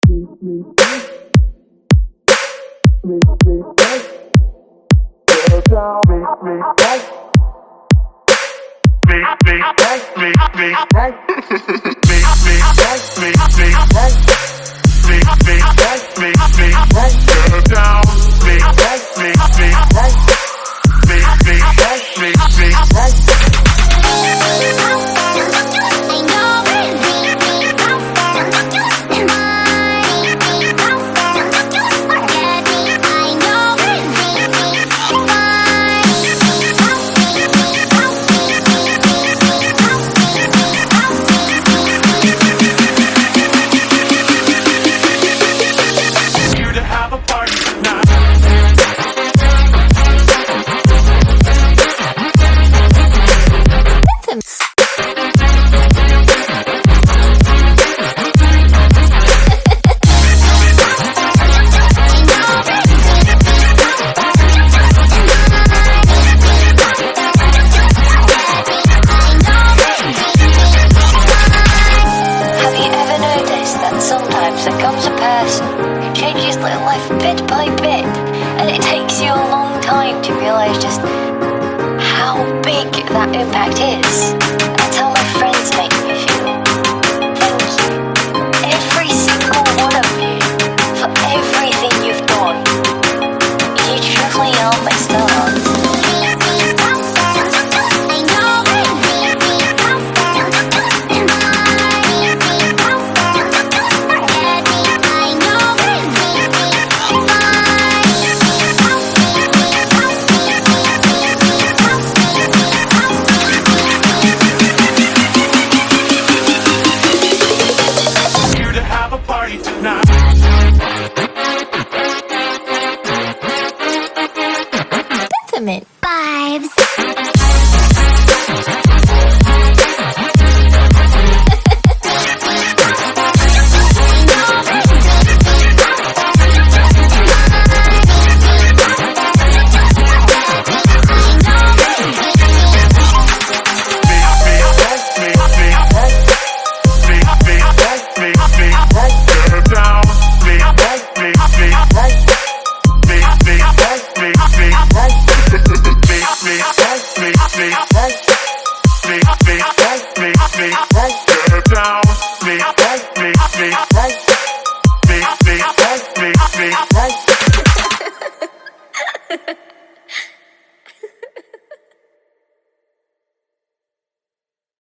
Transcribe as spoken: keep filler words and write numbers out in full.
That impact is. That's how my friends make me feel. Thank you, every single one of you, for everything you've done. You truly are my stars. Vibes. Get down, me, me, me, me, me, me, me.